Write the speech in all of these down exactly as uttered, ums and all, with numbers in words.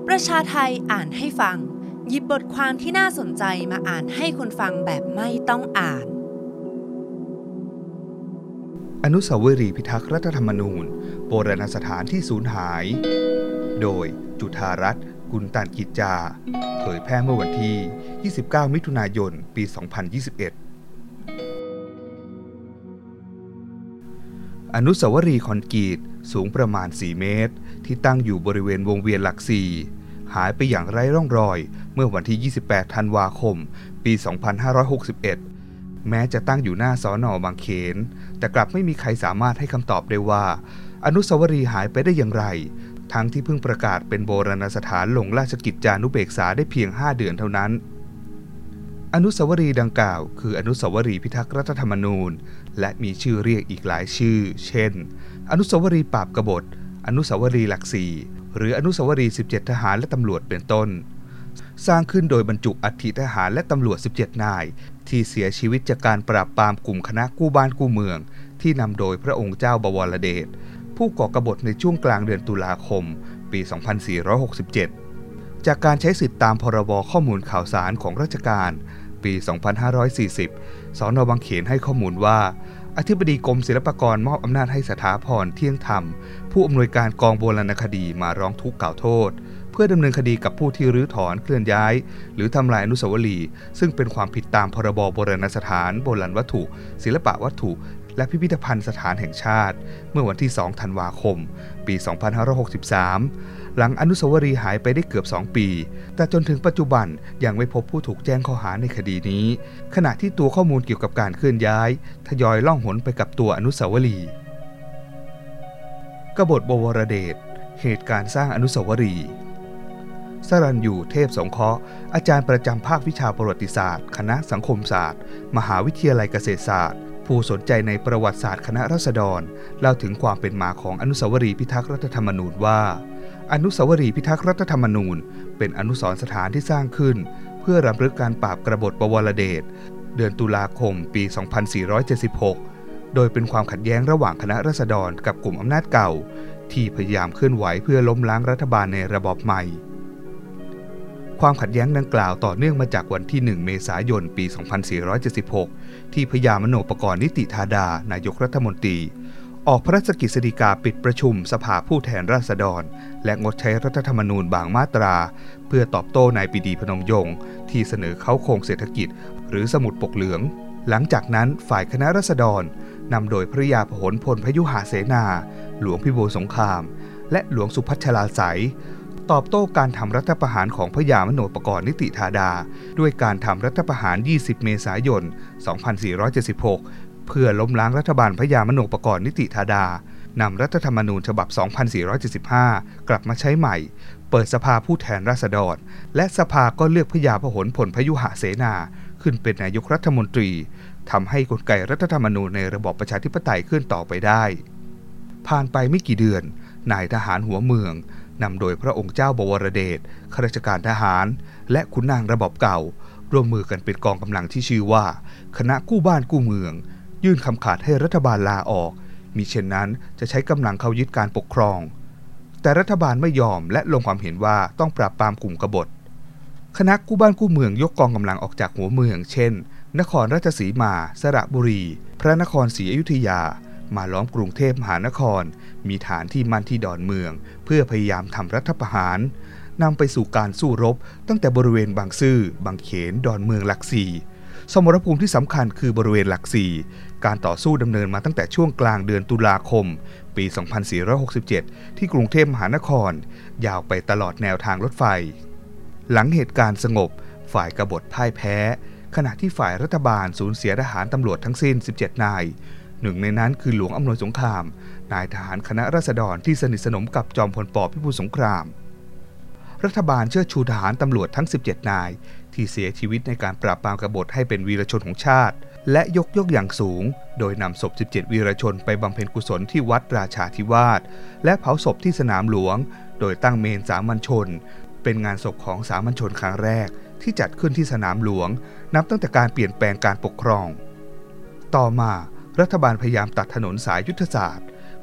ประชาไทยอ่านให้ฟังหยิบบทความที่น่าสนใจมาอ่านให้คนฟังแบบไม่ต้องอ่านอนุสาวรีย์พิทักษ์รัฐธรรมนูญโบราณสถานที่สูญหายโดยจุฑารัตน์ กุลตันกิจจาเผยแพร่เมื่อวันที่ยี่สิบเก้ามิถุนายนปีสองพันยี่สิบเอ็ดอนุสาวรีย์คอนกรีตสูงประมาณสี่เมตรที่ตั้งอยู่บริเวณวงเวียนหลักสี่หายไปอย่างไร้ร่องรอยเมื่อวันที่ยี่สิบแปดธันวาคมปีสองพันห้าร้อยหกสิบเอ็ดแม้จะตั้งอยู่หน้าสน.บางเขนแต่กลับไม่มีใครสามารถให้คำตอบได้ว่าอนุสาวรีย์หายไปได้อย่างไรทั้งที่เพิ่งประกาศเป็นโบราณสถานลงราชกิจจานุเบกษาได้เพียงห้าเดือนเท่านั้นอนุสาวรีย์ดังกล่าวคืออนุสาวรีย์พิทักษ์รัฐธรรมนูญและมีชื่อเรียกอีกหลายชื่อเช่นอนุสาวรีย์ปราบกบฏอนุสาวรีย์หลักสี่หรืออนุสาวรีย์สิบเจ็ดทหารและตำรวจเป็นต้นสร้างขึ้นโดยบรรจุอัฐิทหารและตำรวจสิบเจ็ดนายที่เสียชีวิตจากการปราบปรามกลุ่มคณะกู้บ้านกู้เมืองที่นำโดยพระองค์เจ้าบวรเดชผู้ก่อกบฏในช่วงกลางเดือนตุลาคมปีสองพันสี่ร้อยหกสิบเจ็ดจากการใช้สิทธิตามพรบข้อมูลข่าวสารของราชการปีสองพันห้าร้อยสี่สิบสน.บางเขนให้ข้อมูลว่าอธิบดีกรมศิลปากรมอบอำนาจให้สถาพรเที่ยงธรรมผู้อำนวยการกองโบราณคดีมาร้องทุกข์กล่าวโทษเพื่อดำเนินคดีกับผู้ที่รื้อถอนเคลื่อนย้ายหรือทำลายอนุสาวรีย์ซึ่งเป็นความผิดตามพรบโบราณสถานโบราณวัตถุศิลปวัตถุและพิพิธภัณฑ์สถานแห่งชาติเมื่อวันที่สองธันวาคมปีสองพันห้าร้อยหกสิบสามหลังอนุสาวรีย์หายไปได้เกือบสองปีแต่จนถึงปัจจุบันยังไม่พบผู้ถูกแจ้งข้อหาในคดีนี้ขณะที่ตัวข้อมูลเกี่ยวกับการเคลื่อนย้ายทยอยล่องหนไปกับตัวอนุสาวรีย์กบฏบวรเดชเหตุการณ์สร้างอนุสาวรีย์สรัญยูเทพสงเคราะห์อาจารย์ประจำภาควิชาประวัติศาสตร์คณะสังคมศาสตร์มหาวิทยาลัยเกษตรศาสตร์ผู้สนใจในประวัติศาสตร์คณะราษฎรเล่าถึงความเป็นมาของอนุสาวรีย์พิทักษ์รัฐธรรมนูญว่าอนุสาวรีย์พิทักษ์รัฐธรรมนูญเป็นอนุสรณ์สถานที่สร้างขึ้นเพื่อรำลึกการปราบกบฏบวรเดชเดือนตุลาคมปีสองพันสี่ร้อยเจ็ดสิบหกโดยเป็นความขัดแย้งระหว่างคณะราษฎรกับกลุ่มอำนาจเก่าที่พยายามเคลื่อนไหวเพื่อล้มล้างรัฐบาลในระบอบใหม่ความขัดแย้งดังกล่าวต่อเนื่องมาจากวันที่หนึ่งเมษายนปีสองพันสี่ร้อยเจ็ดสิบหกที่พญามโนปกรณ์นิติธาดานายกรัฐมนตรีออกพระราชกฤษฎีกาปิดประชุมสภาผู้แทนราษฎรและงดใช้รัฐธรรมนูญบางมาตราเพื่อตอบโต้นายปรีดีพนมยงค์ที่เสนอเข้าโครงเศรษฐกิจหรือสมุดปกเหลืองหลังจากนั้นฝ่ายคณะราษฎรนำโดยพระยาพหลพลพยุหเสนาหลวงพิบูลสงครามและหลวงสุพัชลาไสยตอบโต้การทำรัฐประหารของพญามโนปกรณ์นิติธาดาด้วยการทำรัฐประหารยี่สิบเมษายนสองพันสี่ร้อยเจ็ดสิบหกเพื่อล้มล้างรัฐบาลพญามโนปกรณ์นิติธาดานำรัฐธรรมนูญฉบับสองพันสี่ร้อยเจ็ดสิบห้ากลับมาใช้ใหม่เปิดสภาผู้แทนราษฎรและสภาก็เลือกพญาพหลพลพยุหเสนาขึ้นเป็นนายกรัฐมนตรีทำให้กลไกรัฐธรรมนูญในระบอบประชาธิปไตยขึ้นต่อไปได้ผ่านไปไม่กี่เดือนนายทหารหัวเมืองนำโดยพระองค์เจ้าบวรเดชข้าราชการทหารและขุนนางระบอบเก่าร่วมมือกันเป็นกองกำลังที่ชื่อว่าคณะกู้บ้านกู้เมืองยื่นคำขาดให้รัฐบาลลาออกมิเช่นนั้นจะใช้กำลังเข้ายึดการปกครองแต่รัฐบาลไม่ยอมและลงความเห็นว่าต้องปราบปรามกลุ่มกบฏคณะกู้บ้านกู้เมืองยกกองกำลังออกจากหัวเมืองเช่นนครราชสีมาสระบุรีพระนครศรีอยุธยามาล้อมกรุงเทพมหานครมีฐานที่มั่นที่ดอนเมืองเพื่อพยายามทำรัฐประหารนำไปสู่การสู้รบตั้งแต่บริเวณบางซื่อบางเขนดอนเมืองหลักสี่สมรภูมิที่สำคัญคือบริเวณหลักสี่การต่อสู้ดำเนินมาตั้งแต่ช่วงกลางเดือนตุลาคมปีสองพันสี่ร้อยหกสิบเจ็ดที่กรุงเทพมหานครยาวไปตลอดแนวทางรถไฟหลังเหตุการณ์สงบฝ่ายกบฏพ่ายแพ้ขณะที่ฝ่ายรัฐบาลสูญเสียทหารตำรวจทั้งสิ้นสิบเจ็ดนายหนึ่งในนั้นคือหลวงอำนวยสงครามนายทหารคณะราษฎรที่สนิทสนมกับจอมพลป.พิบูลสงครามรัฐบาลเชิดชูทหารตำรวจทั้งสิบเจ็ดนายที่เสียชีวิตในการปราบปรามกบฏให้เป็นวีรชนของชาติและยกย่องอย่างสูงโดยนำศพสิบเจ็ดวีรชนไปบำเพ็ญกุศลที่วัดราชาธิวาสและเผาศพที่สนามหลวงโดยตั้งเมนสามัญชนเป็นงานศพของสามัญชนครั้งแรกที่จัดขึ้นที่สนามหลวงนับตั้งแต่การเปลี่ยนแปลงการปกครองต่อมารัฐบาลพยายามตัดถนนสายยุทธศาสตร์เพื่อ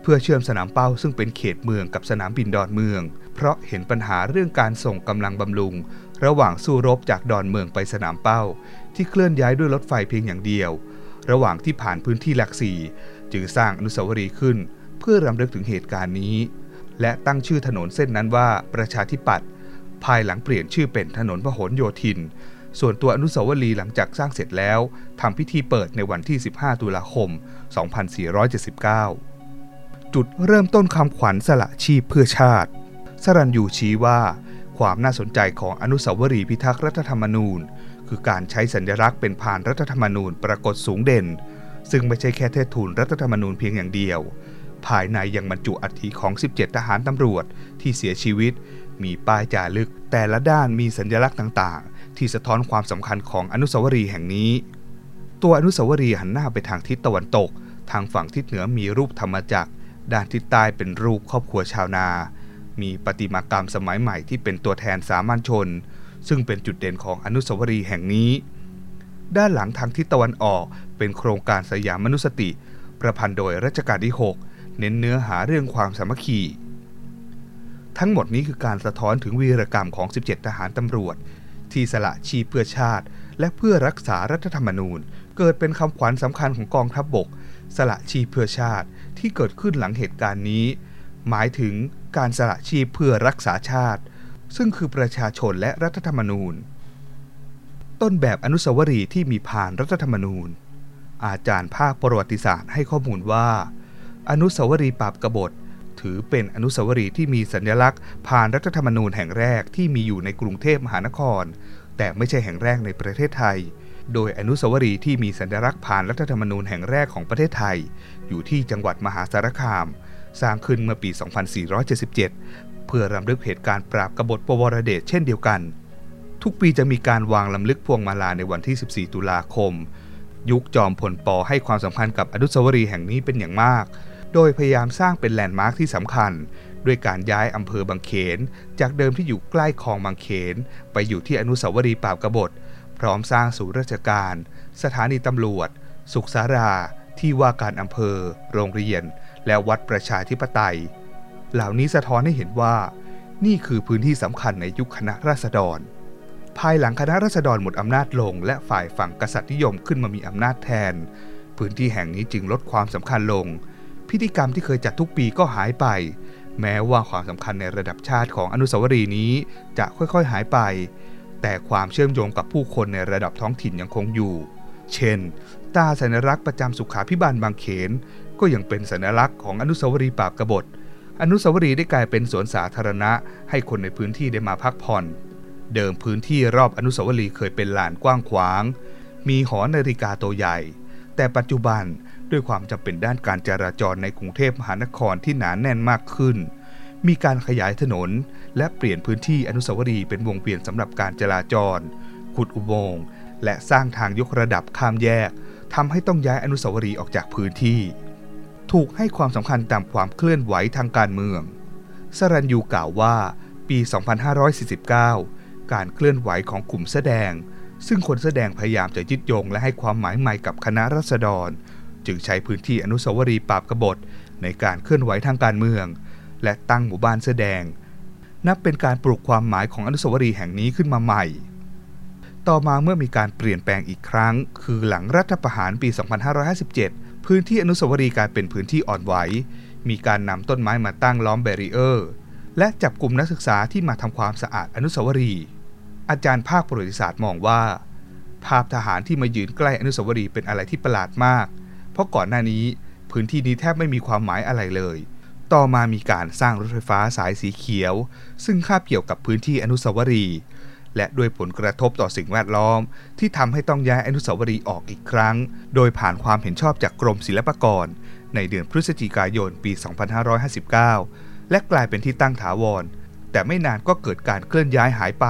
พื่อเชื่อมสนามเป้าซึ่งเป็นเขตเมืองกับสนามบินดอนเมืองเพราะเห็นปัญหาเรื่องการส่งกำลังบำรุงระหว่างสู้รบจากดอนเมืองไปสนามเป้าที่เคลื่อนย้ายด้วยรถไฟเพียงอย่างเดียวระหว่างที่ผ่านพื้นที่หลักสี่จึงสร้างอนุสาวรีย์ขึ้นเพื่อรำลึกถึงเหตุการณ์นี้และตั้งชื่อถนนเส้นนั้นว่าประชาธิปัตย์ภายหลังเปลี่ยนชื่อเป็นถนนพหลโยธินส่วนตัวอนุสาวรีย์หลังจากสร้างเสร็จแล้วทำพิธีเปิดในวันที่สิบห้าตุลาคมสองพันสี่ร้อยเจ็ดสิบเก้าจุดเริ่มต้นคำขวัญสละชีพเพื่อชาติสรัญญูชี้ว่าความน่าสนใจของอนุสาวรีย์พิทักษ์รัฐธรรมนูญคือการใช้สัญลักษณ์เป็นพานรัฐธรรมนูญปรากฏสูงเด่นซึ่งไม่ใช่แค่เทิดทูนรัฐธรรมนูญเพียงอย่างเดียวภายในยังบรรจุอัฐิของสิบเจ็ดทหารตำรวจที่เสียชีวิตมีป้ายจารึกแต่ละด้านมีสัญลักษณ์ต่างๆที่สะท้อนความสำคัญของอนุสาวรีย์แห่งนี้ตัวอนุสาวรีย์หันหน้าไปทางทิศตะวันตกทางฝั่งทิศเหนือมีรูปธรรมจักรด้านทิศใต้เป็นรูปครอบครัวชาวนามีประติมากรรมสมัยใหม่ที่เป็นตัวแทนสามัญชนซึ่งเป็นจุดเด่นของอนุสาวรีย์แห่งนี้ด้านหลังทางทิศตะวันออกเป็นโครงการสยามมนุสติประพันธ์โดยรัชกาลที่หกเน้นเนื้อหาเรื่องความสามัคคีทั้งหมดนี้คือการสะท้อนถึงวีรกรรมของสิบเจ็ดทหารตำรวจที่สละชีพเพื่อชาติและเพื่อรักษารัฐธรรมนูญเกิดเป็นคำขวัญสำคัญของกองทัพบกสละชีพเพื่อชาติที่เกิดขึ้นหลังเหตุการณ์นี้หมายถึงการสละชีพเพื่อรักษาชาติซึ่งคือประชาชนและรัฐธรรมนูญต้นแบบอนุสาวรีย์ที่มีพานรัฐธรรมนูญอาจารย์ภาคประวัติศาสตร์ให้ข้อมูลว่าอนุสาวรีย์ปราบกบฏถือเป็นอนุสาวรีย์ที่มีสัญลักษณ์พานรัฐธรรมนูญแห่งแรกที่มีอยู่ในกรุงเทพมหานครแต่ไม่ใช่แห่งแรกในประเทศไทยโดยอนุสาวรีย์ที่มีสัญลักษณ์พานรัฐธรรมนูญแห่งแรกของประเทศไทยอยู่ที่จังหวัดมหาสารคามสร้างขึ้นเมื่อปี สองพันสี่ร้อยเจ็ดสิบเจ็ด เพื่อรำลึกเหตุการณ์ปราบกบฏปวรเดชเช่นเดียวกันทุกปีจะมีการวางลำลึกพวงมาลาในวันที่สิบสี่ตุลาคมยุคจอมพลป.ให้ความสำคัญกับอนุสาวรีย์แห่งนี้เป็นอย่างมากโดยพยายามสร้างเป็นแลนด์มาร์คที่สำคัญด้วยการย้ายอำเภอบางเขนจากเดิมที่อยู่ใกล้คลองบางเขนไปอยู่ที่อนุสาวรีย์ปราบกบฏพร้อมสร้างศูนย์ราชการสถานีตำรวจสุขศาลาที่ว่าการอำเภอโรงเรียนและวัดประชาธิปไตยเหล่านี้สะท้อนให้เห็นว่านี่คือพื้นที่สำคัญในยุคคณะราษฎรภายหลังคณะราษฎรหมดอำนาจลงและฝ่ายฝั่งกษัตริย์นิยมขึ้นมามีอำนาจแทนพื้นที่แห่งนี้จึงลดความสำคัญลงพิธีกรรมที่เคยจัดทุกปีก็หายไปแม้ว่าความสำคัญในระดับชาติของอนุสาวรีย์นี้จะค่อยๆหายไปแต่ความเชื่อมโยงกับผู้คนในระดับท้องถิ่นยังคงอยู่เช่นตราสัญลักษณ์ประจำสุขาภิบาลบางเขนก็ยังเป็นสัญลักษณ์ของอนุสาวรีย์ปราบกบฏอนุสาวรีย์ได้กลายเป็นสวนสาธารณะให้คนในพื้นที่ได้มาพักผ่อนเดิมพื้นที่รอบอนุสาวรีย์เคยเป็นลานกว้างขวางมีหอนาฬิกาตัวใหญ่แต่ปัจจุบันด้วยความจำเป็นด้านการจราจรในกรุงเทพมหานครที่หนาแน่นมากขึ้นมีการขยายถนนและเปลี่ยนพื้นที่อนุสาวรีย์เป็นวงเวียนสำหรับการจราจรขุดอุโมงค์และสร้างทางยกระดับข้ามแยกทำให้ต้องย้ายอนุสาวรีย์ออกจากพื้นที่ถูกให้ความสำคัญตามความเคลื่อนไหวทางการเมืองสรัญญูกล่าวว่าปี สองพันห้าร้อยสี่สิบเก้า การเคลื่อนไหวของกลุ่มแสดงซึ่งคนแสดงพยายามจะยึดโยงและให้ความหมายใหม่กับคณะราษฎรจึงใช้พื้นที่อนุสาวรีย์ปราบกบฏในการเคลื่อนไหวทางการเมืองและตั้งหมู่บ้านแสดงนับเป็นการปลุกความหมายของอนุสาวรีย์แห่งนี้ขึ้นมาใหม่ต่อมาเมื่อมีการเปลี่ยนแปลงอีกครั้งคือหลังรัฐประหารปี สองพันห้าร้อยห้าสิบเจ็ด พื้นที่อนุสาวรีย์กลายเป็นพื้นที่อ่อนไหวมีการนำต้นไม้มาตั้งล้อมแบรีเออร์และจับกลุ่มนักศึกษาที่มาทำความสะอาดอนุสาวรีย์อาจารย์ภาคประวัติศาสตร์มองว่าภาพทหารที่มายืนใกล้อนุสาวรีย์เป็นอะไรที่ประหลาดมากเพราะก่อนหน้านี้พื้นที่นี้แทบไม่มีความหมายอะไรเลยต่อมามีการสร้างรถไฟฟ้าสายสีเขียวซึ่งคาบเกี่ยวกับพื้นที่อนุสาวรีย์และด้วยผลกระทบต่อสิ่งแวดล้อมที่ทำให้ต้องย้ายอนุสาวรีย์ออกอีกครั้งโดยผ่านความเห็นชอบจากกรมศิลปากรในเดือนพฤศจิกายนปี สองพันห้าร้อยห้าสิบเก้า และกลายเป็นที่ตั้งถาวรแต่ไม่นานก็เกิดการเคลื่อนย้ายหายไป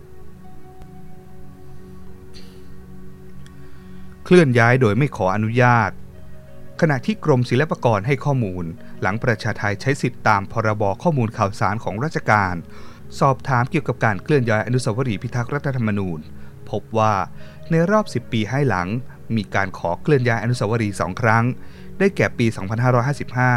เคลื่อนย้ายโดยไม่ขออนุญาตขณะที่กรมศิลปากรให้ข้อมูลหลังประชาไทยใช้สิทธิตามพรบข้อมูลข่าวสารของราชการสอบถามเกี่ยวกับการเคลื่อนย้ายอนุสาวรีย์พิทักษ์รัฐธรรมนูญพบว่าในรอบสิบปีให้หลังมีการขอเคลื่อนย้ายอนุสาวรีย์สองครั้งได้แก่ปี สองพันห้าร้อยห้าสิบห้า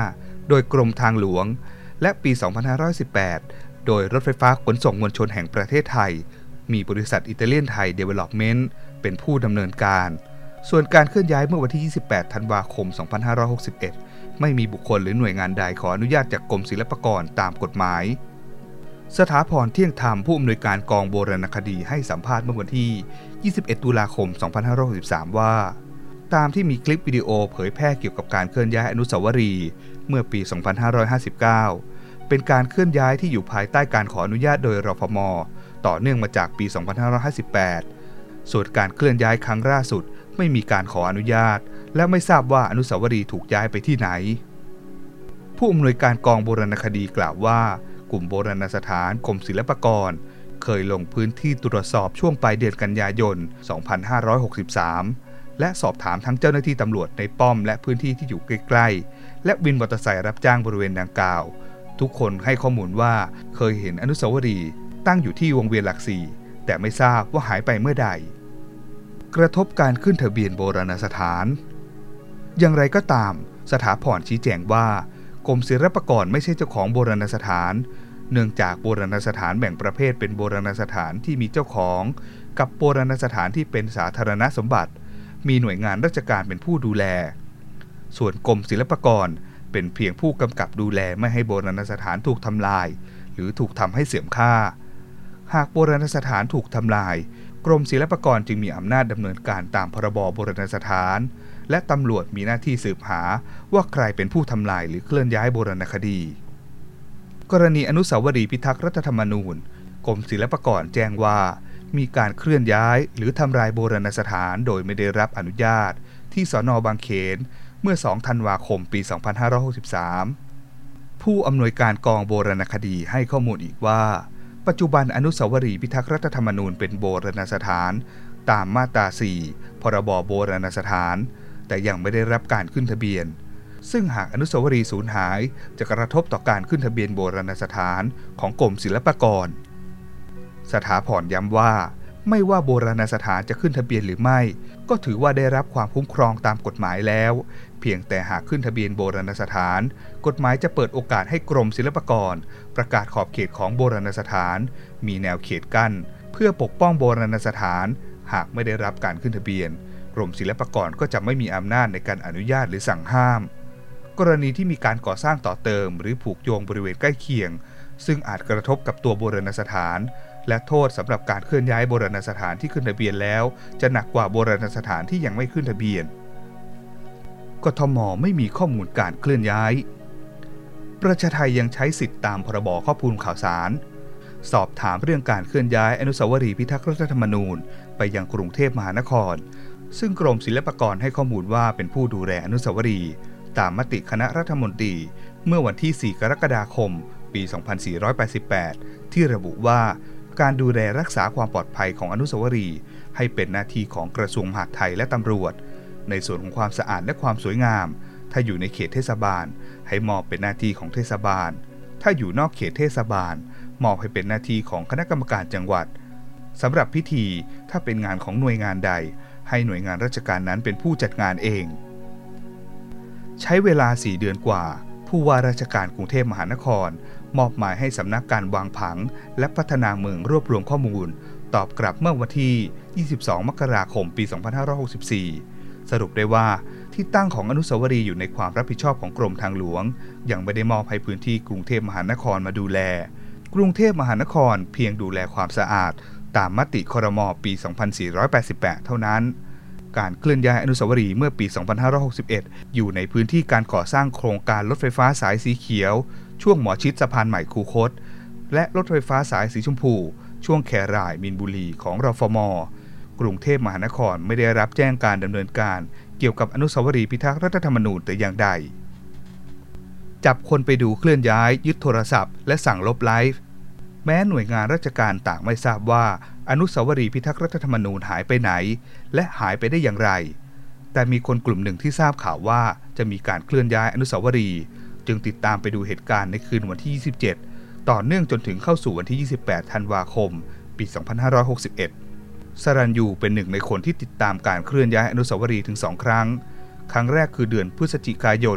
โดยกรมทางหลวงและปี สองพันห้าร้อยสิบแปด โดยรถไฟฟ้าขนส่งมวลชนแห่งประเทศไทยมีบริษัทอิตาเลียนไทยเดเวล็อปเมนต์เป็นผู้ดำเนินการส่วนการเคลื่อนย้ายเมื่อวันที่ ยี่สิบแปด ธันวาคม สองพันห้าร้อยหกสิบเอ็ด ไม่มีบุคคลหรือหน่วยงานใดขออนุญาตจากกรมศิลปากรตามกฎหมายสถาพรเที่ยงธรรมผู้อำนวยการกองโบราณคดีให้สัมภาษณ์เมื่อวันที่ ยี่สิบเอ็ด ตุลาคม สองพันห้าร้อยหกสิบสาม ว่าตามที่มีคลิปวิดีโอเผยแพร่เกี่ยวกับการเคลื่อนย้ายอนุสาวรีย์เมื่อปี สองพันห้าร้อยห้าสิบเก้า เป็นการเคลื่อนย้ายที่อยู่ภายใต้การขออนุญาตโดยรฟม.ต่อเนื่องมาจากปี สองพันห้าร้อยห้าสิบแปด ส่วนการเคลื่อนย้ายครั้งล่าสุดไม่มีการขออนุญาตและไม่ทราบว่าอนุสาวรีย์ถูกย้ายไปที่ไหนผู้อำนวยการกองโบราณคดีกล่าวว่ากลุ่มโบราณสถานกรมศิลปากรเคยลงพื้นที่ตรวจสอบช่วงปลายเดือนกันยายน สองพันห้าร้อยหกสิบสาม และสอบถามทั้งเจ้าหน้าที่ตำรวจในป้อมและพื้นที่ที่อยู่ใกล้ๆและวินมอเตอร์ไซค์รับจ้างบริเวณดังกล่าวทุกคนให้ข้อมูลว่าเคยเห็นอนุสาวรีย์ตั้งอยู่ที่วงเวียนหลักสี่แต่ไม่ทราบว่าหายไปเมื่อใดกระทบการขึ้นทะเบียนโบราณสถานอย่างไรก็ตามสถาพรชี้แจงว่ากรมศิลปากรไม่ใช่เจ้าของโบราณสถานเนื่องจากโบราณสถานแบ่งประเภทเป็นโบราณสถานที่มีเจ้าของกับโบราณสถานที่เป็นสาธารณสมบัติมีหน่วยงานราชการเป็นผู้ดูแลส่วนกรมศิลปากรเป็นเพียงผู้กำกับดูแลไม่ให้โบราณสถานถูกทำลายหรือถูกทำให้เสื่อมค่าหากโบราณสถานถูกทำลายกรมศิลปากรจึงมีอำนาจดำเนินการตามพรบโบราณสถานและตำรวจมีหน้าที่สืบหาว่าใครเป็นผู้ทำลายหรือเคลื่อนย้ายโบราณคดีกรณีอนุสาวรีย์พิทักษ์รัฐธรรมนูญกรมศิลปากรแจ้งว่ามีการเคลื่อนย้ายหรือทำลายโบราณสถานโดยไม่ได้รับอนุญาตที่สน.บางเขนเมื่อ สอง ธันวาคม ปี สองพันห้าร้อยหกสิบสาม ผู้อำนวยการกองโบราณคดีให้ข้อมูลอีกว่าปัจจุบันอนุสาวรีย์พิทักษ์รัฐธรรมนูญเป็นโบราณสถานตามมาตรา สี่ พรบโบราณสถานแต่ยังไม่ได้รับการขึ้นทะเบียนซึ่งหากอนุสาวรีย์สูญหายจะกระทบต่อการขึ้นทะเบียนโบราณสถานของกรมศิลปากรสถาพรย้ำว่าไม่ว่าโบราณสถานจะขึ้นทะเบียนหรือไม่ก็ถือว่าได้รับความคุ้มครองตามกฎหมายแล้วเพียงแต่หากขึ้นทะเบียนโบราณสถานกฎหมายจะเปิดโอกาสให้กรมศิลปากรประกาศขอบเขตของโบราณสถานมีแนวเขตกั้นเพื่อปกป้องโบราณสถานหากไม่ได้รับการขึ้นทะเบียนกรมศิลปากรก็จะไม่มีอำนาจในการอนุญาตหรือสั่งห้ามกรณีที่มีการก่อสร้างต่อเติมหรือผูกโยงบริเวณใกล้เคียงซึ่งอาจกระทบกับตัวโบราณสถานและโทษสำหรับการเคลื่อนย้ายโบราณสถานที่ขึ้นทะเบียนแล้วจะหนักกว่าโบราณสถานที่ยังไม่ขึ้นทะเบียนกทม.ไม่มีข้อมูลการเคลื่อนย้ายประชาไทยังใช้สิทธิตามพรบข้อมูลข่าวสารสอบถามเรื่องการเคลื่อนย้ายอนุสาวรีย์พิทักษ์รัฐธรรมนูญไปยังกรุงเทพมหานครซึ่งกรมศิลปากรให้ข้อมูลว่าเป็นผู้ดูแลอนุสาวรีย์ตามมติคณะรัฐมนตรีเมื่อวันที่ สี่ กรกฎาคม ปี สองพันสี่ร้อยแปดสิบแปด ที่ระบุว่าการดูแลรักษาความปลอดภัยของอนุสาวรีย์ให้เป็นหน้าที่ของกระทรวงมหาดไทยและตำรวจในส่วนของความสะอาดและความสวยงามถ้าอยู่ในเขตเทศบาลให้มอบเป็นหน้าที่ของเทศบาลถ้าอยู่นอกเขตเทศบาลมอบให้เป็นหน้าที่ของคณะกรรมการจังหวัดสำหรับพิธีถ้าเป็นงานของหน่วยงานใดให้หน่วยงานราชการนั้นเป็นผู้จัดงานเองใช้เวลาสี่เดือนกว่าผู้ว่าราชการกรุงเทพมหานครมอบหมายให้สำนักการวางผังและพัฒนาเมืองรวบรวมข้อมูลตอบกลับเมื่อวันที่ ยี่สิบสอง มกราคม ปี สองพันห้าร้อยหกสิบสี่ สรุปได้ว่าที่ตั้งของอนุสาวรีย์อยู่ในความรับผิดชอบของกรมทางหลวงยังไม่ได้มอบให้พื้นที่กรุงเทพมหานครมาดูแลกรุงเทพมหานครเพียงดูแลความสะอาดตามมติครม.ปี สองพันสี่ร้อยแปดสิบแปด เท่านั้นการเคลื่อนย้ายอนุสาวรีย์เมื่อปี สองพันห้าร้อยหกสิบเอ็ด อยู่ในพื้นที่การก่อสร้างโครงการรถไฟฟ้าสายสีเขียวช่วงหมอชิดสะพานใหม่คูคตและรถไฟฟ้าสายสีชมพูช่วงแคร่ายมีนบุรีของรฟม.กรุงเทพมหานครไม่ได้รับแจ้งการดำเนินการเกี่ยวกับอนุสาวรีย์พิทักษ์รัฐธรรมนูญแต่อย่างใดจับคนไปดูเคลื่อนย้ายยึดโทรศัพท์และสั่งลบไลฟ์แม้หน่วยงานราชการต่างไม่ทราบว่าอนุสาวรีย์พิทักษ์รัฐธรรมนูญหายไปไหนและหายไปได้อย่างไรแต่มีคนกลุ่มหนึ่งที่ทราบข่าวว่าจะมีการเคลื่อนย้ายอนุสาวรีย์จึงติดตามไปดูเหตุการณ์ในคืนวันที่ ยี่สิบเจ็ด ต่อเนื่องจนถึงเข้าสู่วันที่ ยี่สิบแปด ธันวาคม ปี สองพันห้าร้อยหกสิบเอ็ด สรัญยูเป็นหนึ่งในคนที่ติดตามการเคลื่อนย้ายอนุสาวรีย์ถึงสองครั้งครั้งแรกคือเดือนพฤศจิกายน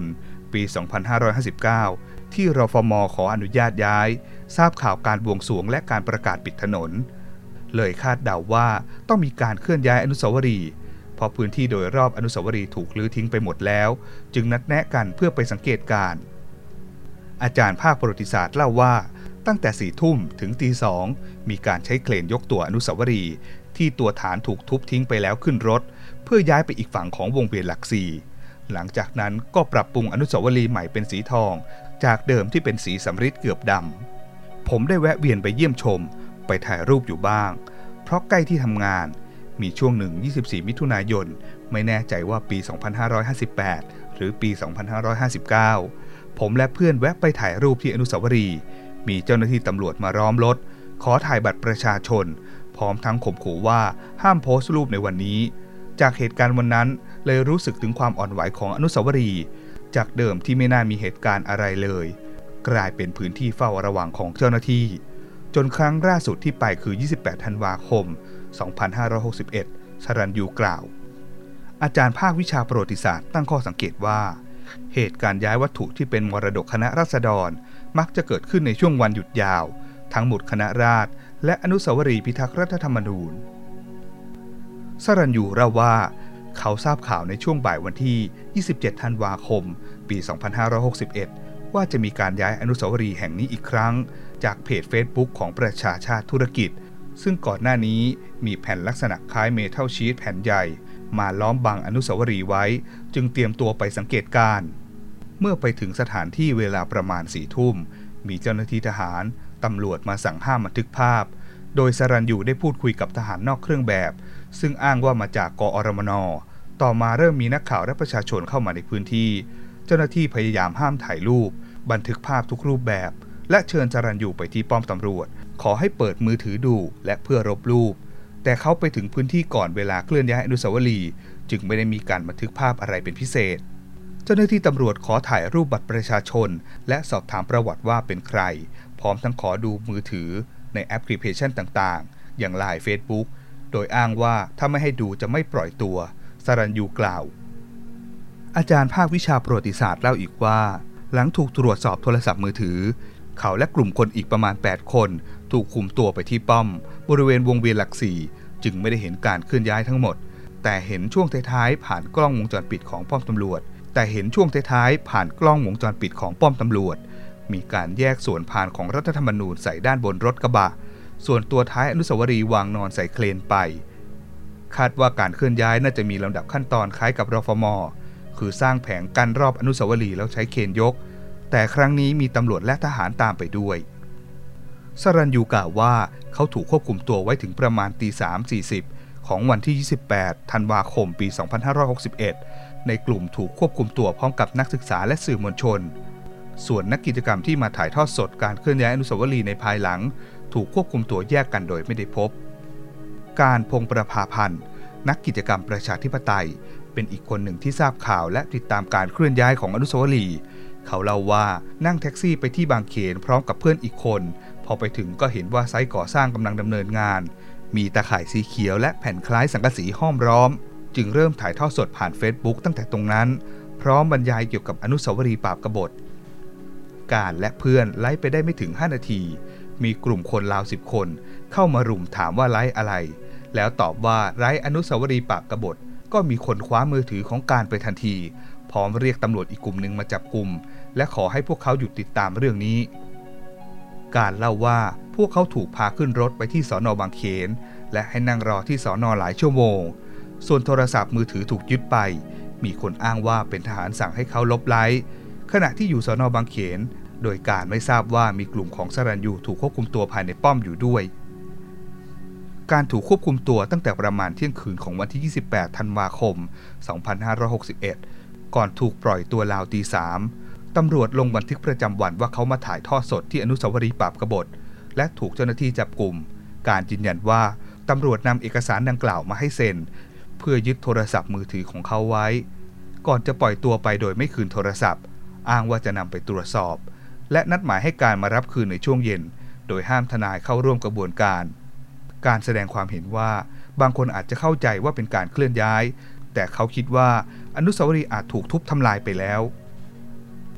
ปี สองพันห้าร้อยห้าสิบเก้า ที่รฟม.ขออนุญาตย้ายทราบข่าวการบวงสรวงและการประกาศปิดถนนเลยคาดเดาว่าต้องมีการเคลื่อนย้ายอนุสาวรีย์เพราะพื้นที่โดยรอบอนุสาวรีย์ถูกรื้อทิ้งไปหมดแล้วจึงนัดแนะกันเพื่อไปสังเกตการณ์อาจารย์ภาคประวัติศาสตร์เล่าว่าตั้งแต่สี่ทุ่มถึงตีสองมีการใช้เครนยกตัวอนุสาวรีย์ที่ตัวฐานถูกทุบทิ้งไปแล้วขึ้นรถเพื่อย้ายไปอีกฝั่งของวงเวียนหลักสี่หลังจากนั้นก็ปรับปรุงอนุสาวรีย์ใหม่เป็นสีทองจากเดิมที่เป็นสีสำริดเกือบดำผมได้แวะเวียนไปเยี่ยมชมไปถ่ายรูปอยู่บ้างเพราะใกล้ที่ทำงานมีช่วงหนึ่งยี่สิบสี่มิถุนายนไม่แน่ใจว่าปี สองพันห้าร้อยห้าสิบแปด หรือปี สองพันห้าร้อยห้าสิบเก้า ผมและเพื่อนแวะไปถ่ายรูปที่อนุสาวรีย์มีเจ้าหน้าที่ตำรวจมาล้อมรถขอถ่ายบัตรประชาชนพร้อมทั้งข่มขู่ว่าห้ามโพสต์รูปในวันนี้จากเหตุการณ์วันนั้นเลยรู้สึกถึงความอ่อนไหวของอนุสาวรีย์จากเดิมที่ไม่น่ามีเหตุการณ์อะไรเลยกลายเป็นพื้นที่เฝ้าระวังของเจ้าหน้าที่จนครั้งล่าสุดที่ไปคือยี่สิบแปดธันวาคมสองพันห้าร้อยหกสิบเอ็ดสรัญยูกล่าวอาจารย์ภาควิชาประวัติศาสตร์ตั้งข้อสังเกตว่าเหตุการย้ายวัตถุที่เป็นมรดกคณะราษฎรมักจะเกิดขึ้นในช่วงวันหยุดยาวทั้งหมุดคณะราษฎรและอนุสาวรีย์พิทักษ์รัฐธรรมนูญสรัญยูเล่าว่าเขาทราบข่าวในช่วงบ่ายวันที่ยี่สิบเจ็ดธันวาคมปีสองพันห้าร้อยหกสิบเอ็ดว่าจะมีการย้ายอนุสาวรีย์แห่งนี้อีกครั้งจากเพจ Facebook ของประชาชาติธุรกิจซึ่งก่อนหน้านี้มีแผ่นลักษณะคล้ายเมทัลชีทแผ่นใหญ่มาล้อมบังอนุสาวรีย์ไว้จึงเตรียมตัวไปสังเกตการณ์เมื่อไปถึงสถานที่เวลาประมาณสี่ทุ่มมีเจ้าหน้าที่ทหารตำรวจมาสั่งห้ามบันทึกภาพโดยสรัญยูได้พูดคุยกับทหารนอกเครื่องแบบซึ่งอ้างว่ามาจากกอรมน.ต่อมาเริ่มมีนักข่าวและประชาชนเข้ามาในพื้นที่เจ้าหน้าที่พยายามห้ามถ่ายรูปบันทึกภาพทุกรูปแบบและเชิญสรัญยูไปที่ป้อมตำรวจขอให้เปิดมือถือดูและเพื่อรบรูปแต่เขาไปถึงพื้นที่ก่อนเวลาเคลื่อนย้ายอนุสาวรีย์จึงไม่ได้มีการบันทึกภาพอะไรเป็นพิเศษเจ้าหน้าที่ตำรวจขอถ่ายรูปบัตรประชาชนและสอบถามประวัติว่าเป็นใครพร้อมทั้งขอดูมือถือในแอปพลิเคชันต่างๆอย่าง ไลน์ Facebook โดยอ้างว่าถ้าไม่ให้ดูจะไม่ปล่อยตัวสรัญยูกล่าวอาจารย์ภาควิชาประวัติศาสตร์เล่าอีกว่าหลังถูกตรวจสอบโทรศัพท์มือถือเขาและกลุ่มคนอีกประมาณแปดคนถูกคุมตัวไปที่ป้อมบริเวณวงเวียนหลักสี่จึงไม่ได้เห็นการเคลื่อนย้ายทั้งหมดแต่เห็นช่วงท้ายๆผ่านกล้องวงจรปิดของป้อมตำรวจแต่เห็นช่วงท้ายๆผ่านกล้องวงจรปิดของป้อมตำรวจมีการแยกส่วนผ่านของรัฐธรรมนูญใส่ด้านบนรถกระบะส่วนตัวท้ายอนุสาวรีย์วางนอนใส่เครนไปคาดว่าการเคลื่อนย้ายน่าจะมีลำดับขั้นตอนคล้ายกับรฟม.คือสร้างแผงกั้นรอบอนุสาวรีย์แล้วใช้เครนยกแต่ครั้งนี้มีตำรวจและทหารตามไปด้วยสรัญยูกล่าวว่าเขาถูกควบคุมตัวไว้ถึงประมาณตีสามสี่สิบของวันที่ยี่สิบแปดธันวาคมปีสองพันห้าร้อยหกสิบเอ็ดในกลุ่มถูกควบคุมตัวพร้อมกับนักศึกษาและสื่อมวลชนส่วนนักกิจกรรมที่มาถ่ายทอดสดการเคลื่อนย้ายอนุสาวรีย์ในภายหลังถูกควบคุมตัวแยกกันโดยไม่ได้พบการพงษ์ประภาพันธ์นักกิจกรรมประชาธิปไตยเป็นอีกคนหนึ่งที่ทราบข่าวและติดตามการเคลื่อนย้ายของอนุสาวรีย์เขาเล่าว่านั่งแท็กซี่ไปที่บางเขนพร้อมกับเพื่อนอีกคนพอไปถึงก็เห็นว่าไซต์ก่อสร้างกำลังดำเนินงานมีตาข่ายสีเขียวและแผ่นคล้ายสังกะสีห้อมล้อมจึงเริ่มถ่ายทอดสดผ่าน Facebook ตั้งแต่ตรงนั้นพร้อมบรรยายเกี่ยวกับอนุสาวรีย์ปราบกบฏการและเพื่อนไลฟ์ไปได้ไม่ถึงห้านาทีมีกลุ่มคนราวสิบคนเข้ามารุมถามว่าไลฟ์อะไรแล้วตอบว่าไลฟ์อนุสาวรีย์ปราบกบฏก็มีคนคว้ามือถือของการไปทันทีพร้อมเรียกตำรวจอีกกลุ่มหนึ่งมาจับกุมและขอให้พวกเขาหยุดติดตามเรื่องนี้การเล่าว่าพวกเขาถูกพาขึ้นรถไปที่สน.บางเขนและให้นั่งรอที่สน.หลายชั่วโมงส่วนโทรศัพท์มือถือถูกยึดไปมีคนอ้างว่าเป็นทหารสั่งให้เขาลบไลฟ์ขณะที่อยู่สน.บางเขนโดยการไม่ทราบว่ามีกลุ่มของสรัญยูถูกควบคุมตัวภายในป้อมอยู่ด้วยการถูกควบคุมตัวตั้งแต่ประมาณเที่ยงคืนของวันที่ยี่สิบแปดธันวาคมสองพันห้าร้อยหกสิบเอ็ดก่อนถูกปล่อยตัวราวตีสามตำรวจลงบันทึกประจำวันว่าเขามาถ่ายทอดสดที่อนุสาวรีย์ปราบกบฏและถูกเจ้าหน้าที่จับกุมการยืนยันว่าตำรวจนำเอกสารดังกล่าวมาให้เซ็นเพื่อยึดโทรศัพท์มือถือของเขาไว้ก่อนจะปล่อยตัวไปโดยไม่คืนโทรศัพท์อ้างว่าจะนำไปตรวจสอบและนัดหมายให้การมารับคืนในช่วงเย็นโดยห้ามทนายเข้าร่วมกระบวนการการแสดงความเห็นว่าบางคนอาจจะเข้าใจว่าเป็นการเคลื่อนย้ายแต่เขาคิดว่าอนุสาวรีย์อาจถูกทุบทำลายไปแล้ว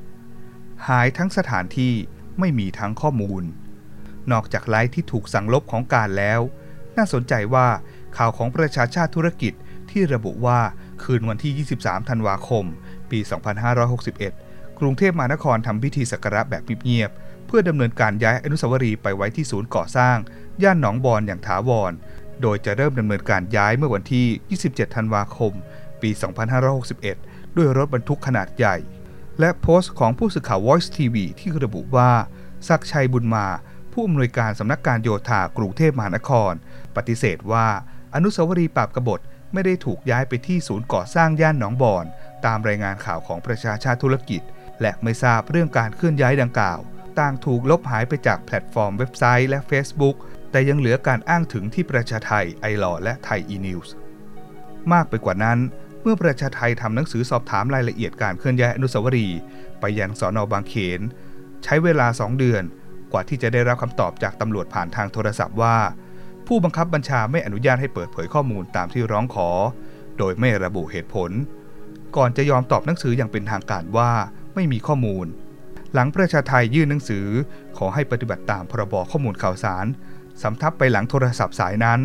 หายทั้งสถานที่ไม่มีทั้งข้อมูลนอกจากไลฟ์ที่ถูกสั่งลบของการแล้วน่าสนใจว่าข่าวของประชาชาติธุรกิจที่ระบุว่าคืนวันที่ยี่สิบสามธันวาคมปีสองพันห้าร้อยหกสิบเอ็ดกรุงเทพมหานครทำพิธีสักการะแบบเงียบๆเพื่อดำเนินการย้ายอนุสาวรีย์ไปไว้ที่ศูนย์ก่อสร้างย่านหนองบอนอย่างถาวรโดยจะเริ่มดำเนินการย้ายเมื่อวันที่ยี่สิบเจ็ดธันวาคมปีสองพันห้าร้อยหกสิบเอ็ดด้วยรถบรรทุกขนาดใหญ่และโพสต์ของผู้สื่อข่าว Voice ที วี ที่ระบุว่าศักดิ์ชัยบุญมาผู้อำนวยการสำนักการโยธากรุงเทพมหานครปฏิเสธว่าอนุสาวรีย์ปราบกบฏไม่ได้ถูกย้ายไปที่ศูนย์ก่อสร้างย่านหนองบอนตามรายงานข่าวของประชาชาติธุรกิจและไม่ทราบเรื่องการเคลื่อนย้ายดังกล่าวต่างถูกลบหายไปจากแพลตฟอร์มเว็บไซต์และ Facebook แต่ยังเหลือการอ้างถึงที่ประชาไทยไอลอและไทยอีนิวส์มากไปกว่านั้นเมื่อประชาไทยทำหนังสือสอบถามรายละเอียดการเคลื่อนย้ายอนุสาวรีย์ไปยังสน.บางเขนใช้เวลาสองเดือนกว่าที่จะได้รับคำตอบจากตำรวจผ่านทางโทรศัพท์ว่าผู้บังคับบัญชาไม่อนุญาตให้เปิดเผยข้อมูลตามที่ร้องขอโดยไม่ระบุเหตุผลก่อนจะยอมตอบหนังสืออย่างเป็นทางการว่าไม่มีข้อมูลหลังประชาไทยยื่นหนังสือขอให้ปฏิบัติตามพรบข้อมูลข่าวสารสำทับไปหลังโทรศัพท์สายนั้น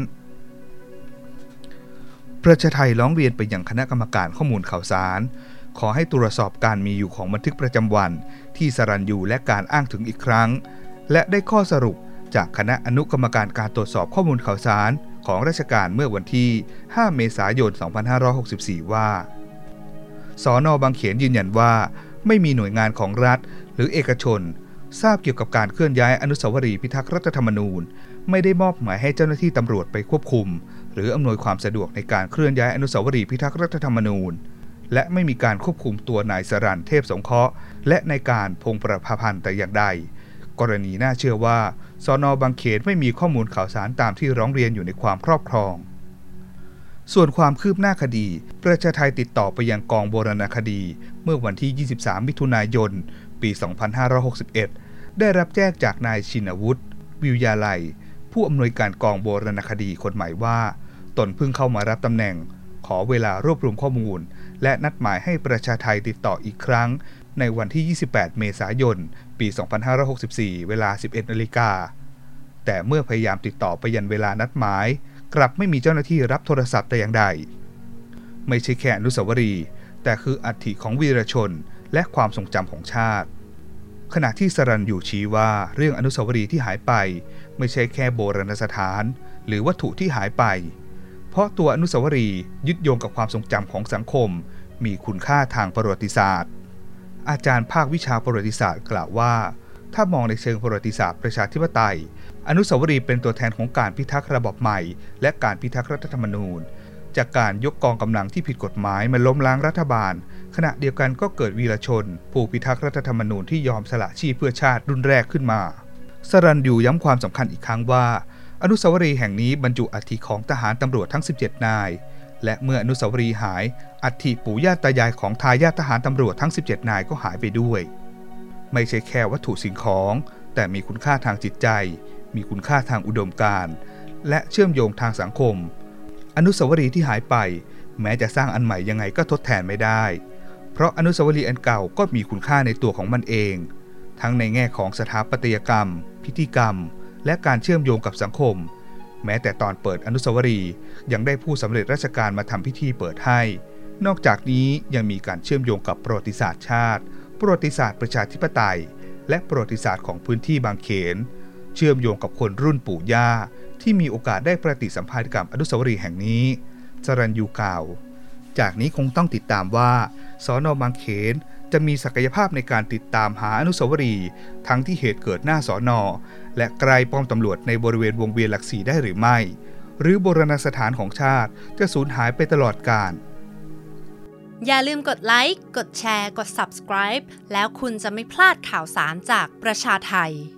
ประชาไทยร้องเรียนไปยังคณะกรรมการข้อมูลข่าวสารขอให้ตรวจสอบการมีอยู่ของบันทึกประจำวันที่สรัญยูและการอ้างถึงอีกครั้งและได้ข้อสรุปจากคณะอนุกรรมการการตรวจสอบข้อมูลข่าวสารของราชการเมื่อวันที่ห้าเมษายนสองพันห้าร้อยหกสิบสี่ว่าสน.บางเขนยืนยันว่าไม่มีหน่วยงานของรัฐหรือเอกชนทราบเกี่ยวกับการเคลื่อนย้ายอนุสาวรีย์พิทักษ์รัฐธรรมนูญไม่ได้มอบหมายให้เจ้าหน้าที่ตำรวจไปควบคุมหรืออำนวยความสะดวกในการเคลื่อนย้ายอนุสาวรีย์พิทักษ์รัฐธรรมนูญและไม่มีการควบคุมตัวนายสรัญเทพสงเคราะห์และนายการพงษ์ประภาพันธ์แต่อย่างใดกรณีน่าเชื่อว่าสน.บางเขนไม่มีข้อมูลข่าวสารตามที่ร้องเรียนอยู่ในความครอบครองส่วนความคืบหน้าคดีประชาไทยติดต่อไปยังกองโบราณคดีเมื่อวันที่ยี่สิบสามมิถุนายนปีสองพันห้าร้อยหกสิบเอ็ดได้รับแจ้งจากนายชินวุฒิวิวยาลัยผู้อำนวยการกองโบราณคดีคนใหม่ว่าตนเพิ่งเข้ามารับตำแหน่งขอเวลารวบรวมข้อมูลและนัดหมายให้ประชาไทยติดต่ออีกครั้งในวันที่ยี่สิบแปดเมษายนปีสองพันห้าร้อยหกสิบสี่เวลา สิบเอ็ดนาฬิกาแต่เมื่อพยายามติดต่อไปยันเวลานัดหมายกลับไม่มีเจ้าหน้าที่รับโทรศัพท์แต่อย่างใดไม่ใช่แค่อนุสาวรีย์แต่คืออัฐิของวีรชนและความทรงจำของชาติขณะที่สรัญยูชี้ว่าเรื่องอนุสาวรีย์ที่หายไปไม่ใช่แค่โบราณสถานหรือวัตถุที่หายไปเพราะตัวอนุสาวรีย์ยึดโยงกับความทรงจำของสังคมมีคุณค่าทางประวัติศาสตร์อาจารย์ภาควิชาประวัติศาสตร์กล่าวว่าถ้ามองในเชิงประวัติศาสตร์ประชาธิปไตยอนุสาวรีย์เป็นตัวแทนของการพิทักษ์ระบอบใหม่และการพิทักษ์รัฐธรรมนูญจากการยกกองกำลังที่ผิดกฎหมายมาล้มล้างรัฐบาลขณะเดียวกันก็เกิดวีรชนผู้พิทักษ์รัฐธรรมนูญที่ยอมสละชีพเพื่อชาติรุ่นแรกขึ้นมาสรัญยูย้ำความสำคัญอีกครั้งว่าอนุสาวรีย์แห่งนี้บรรจุอัฐิของทหารตำรวจทั้งสิบเจ็ดนายและเมื่ออนุสาวรีย์หายอัฐิปู่ย่าตายายของทายาททหารตำรวจทั้งสิบเจ็ดนายก็หายไปด้วยไม่ใช่แค่วัตถุสิ่งของแต่มีคุณค่าทางจิตใจมีคุณค่าทางอุดมการณ์และเชื่อมโยงทางสังคมอนุสาวรีย์ที่หายไปแม้จะสร้างอันใหม่ยังไงก็ทดแทนไม่ได้เพราะอนุสาวรีย์อันเก่าก็มีคุณค่าในตัวของมันเองทั้งในแง่ของสถาปัตยกรรมพิธีกรรมและการเชื่อมโยงกับสังคมแม้แต่ตอนเปิดอนุสาวรีย์ยังได้ผู้สำเร็จราชการมาทำพิธีเปิดให้นอกจากนี้ยังมีการเชื่อมโยงกับประวัติศาสตร์ชาติประวัติศาสตร์ประชาธิปไตยและประวัติศาสตร์ของพื้นที่บางเขนเชื่อมโยงกับคนรุ่นปู่ย่าที่มีโอกาสได้ปฏิสัมพันธ์กับอนุสาวรีย์แห่งนี้สรัญยูกล่าวจากนี้คงต้องติดตามว่าสน.บางเขนจะมีศักยภาพในการติดตามหาอนุสาวรีย์ทั้งที่เหตุเกิดหน้าสน.และไกลป้อมตำรวจในบริเวณวงเวียนหลักสี่ได้หรือไม่หรือโบราณสถานของชาติจะสูญหายไปตลอดกาลอย่าลืมกดไลค์กดแชร์กด Subscribe แล้วคุณจะไม่พลาดข่าวสารจากประชาไทย